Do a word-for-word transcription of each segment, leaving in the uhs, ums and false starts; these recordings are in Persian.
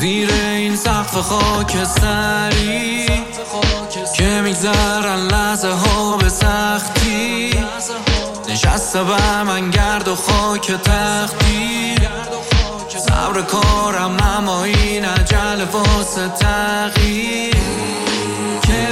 زیر این سقف خاکستری که میگذرن لحظه ها به سختی، نشسته بر من گرد و خاک تختی. صبر کارم اما این عجله واسه تغییر که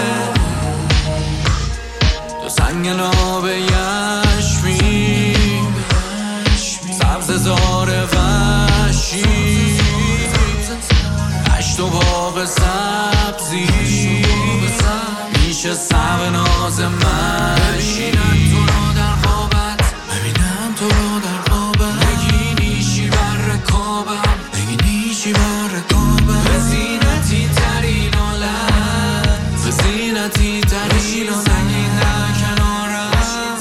تو سنگ ناب یشمی سبز زار وحشی دشت و باغ سبزی میشه سب ناز مشی. ببینم تو رو در خوابت، ببینم تو رو در خوابت، بگی نیشی بر رکابم، بگی نیشی بر رکابم. به زینتی ترین آلت، به زینتی ترین آلت سنگین در کنارم.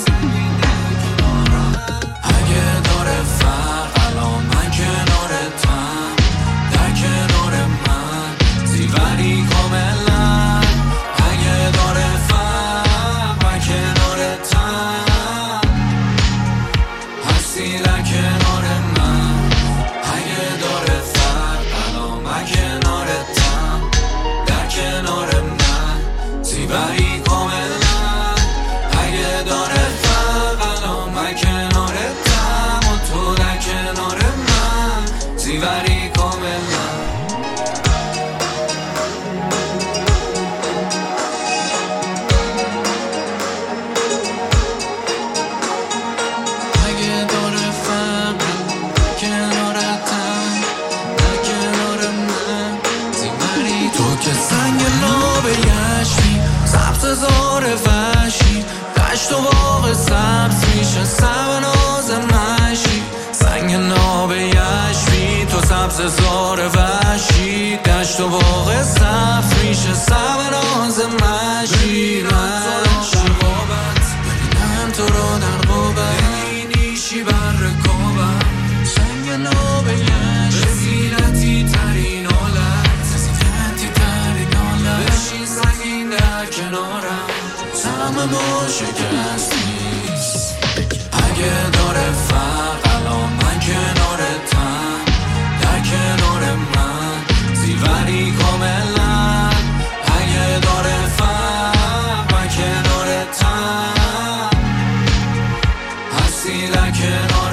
اگه داره فرق الان من کنارتم، در کنار من زیوری کاملا. اگه داره فرق من کنارتم، هستی در کنار من. اگه داره فرق الان من کنارتم، در کنار من زیوری کاملا. اگه داره فرق الان من کنارتم و تو در کنار من زیوری کاملا. اگه داره فرق کنارتم، در کنار من زیوری. تو که سنگ ناب یشمی سبز زار وحشی دشت و باغ سبز میشه سب ناز مشی. سنگ ناب یشمی تو سبز زار وحشی دشت و باغ سبز میشه سب ناز مشی. ببینم تو رو در خوابت، بگی نیشی بر رکابم، سنگ ناب یشمی به زینتی ترین آلت، به زینتی ترین آلت. بشین سنگین در کنارم، سهم ما شکست نیست. اگه داره فرق الان من کنارتم، در کنار من زیوری کاملا. اگه داره فرق من کنارتم، هستی در کنار